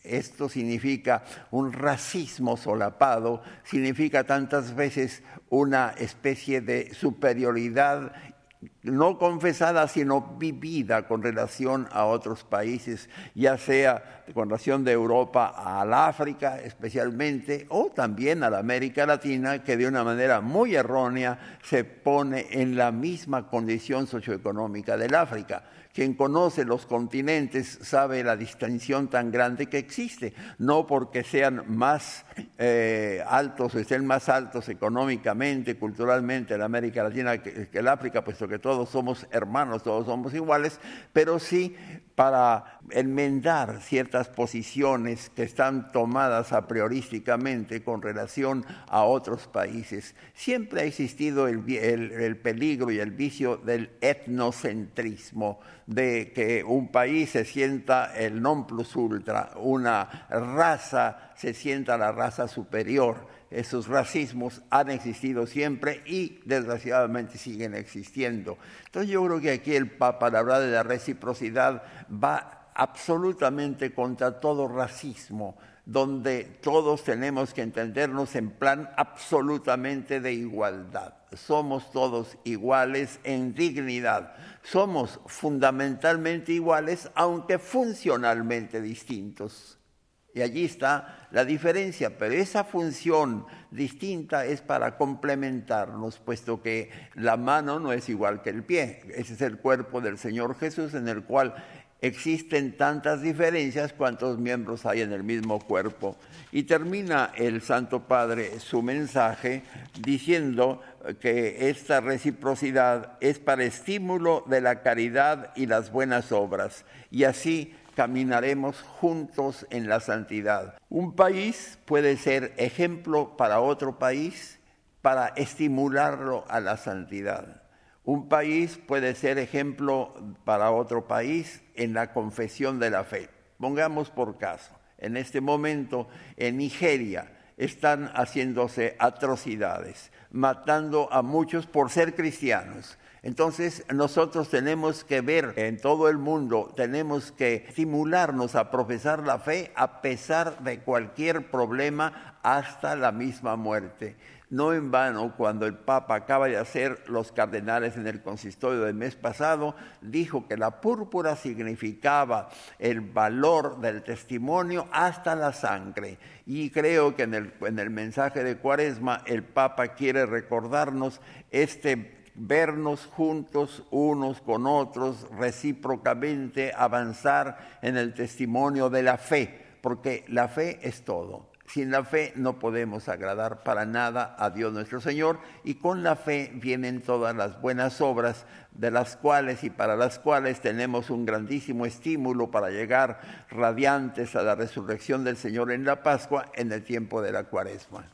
Esto significa un racismo solapado, significa tantas veces una especie de superioridad no confesada, sino vivida con relación a otros países, ya sea con relación de Europa al África especialmente, o también a la América Latina, que de una manera muy errónea se pone en la misma condición socioeconómica del África. Quien conoce los continentes sabe la distinción tan grande que existe, no porque sean más altos o estén más altos económicamente, culturalmente en América Latina que el África, puesto que todos somos hermanos, todos somos iguales, pero sí para enmendar ciertas posiciones que están tomadas a priorísticamente con relación a otros países. Siempre ha existido el peligro y el vicio del etnocentrismo, de que un país se sienta el non plus ultra, una raza se sienta la raza superior. Esos racismos han existido siempre y desgraciadamente siguen existiendo. Entonces yo creo que aquí el Papa, al hablar de la reciprocidad, va absolutamente contra todo racismo, donde todos tenemos que entendernos en plan absolutamente de igualdad. Somos todos iguales en dignidad. Somos fundamentalmente iguales, aunque funcionalmente distintos. Y allí está la diferencia, pero esa función distinta es para complementarnos, puesto que la mano no es igual que el pie. Ese es el cuerpo del Señor Jesús, en el cual existen tantas diferencias cuantos miembros hay en el mismo cuerpo. Y termina el Santo Padre su mensaje diciendo que esta reciprocidad es para estímulo de la caridad y las buenas obras, y así caminaremos juntos en la santidad. Un país puede ser ejemplo para otro país para estimularlo a la santidad. Un país puede ser ejemplo para otro país en la confesión de la fe. Pongamos por caso, en este momento en Nigeria están haciéndose atrocidades, matando a muchos por ser cristianos. Entonces nosotros tenemos que ver en todo el mundo, tenemos que estimularnos a profesar la fe a pesar de cualquier problema hasta la misma muerte. No en vano, cuando el Papa acaba de hacer los cardenales en el consistorio del mes pasado, dijo que la púrpura significaba el valor del testimonio hasta la sangre. Y creo que en el mensaje de Cuaresma el Papa quiere recordarnos vernos juntos unos con otros, recíprocamente avanzar en el testimonio de la fe, porque la fe es todo. Sin la fe no podemos agradar para nada a Dios nuestro Señor, y con la fe vienen todas las buenas obras, de las cuales y para las cuales tenemos un grandísimo estímulo para llegar radiantes a la resurrección del Señor en la Pascua en el tiempo de la Cuaresma.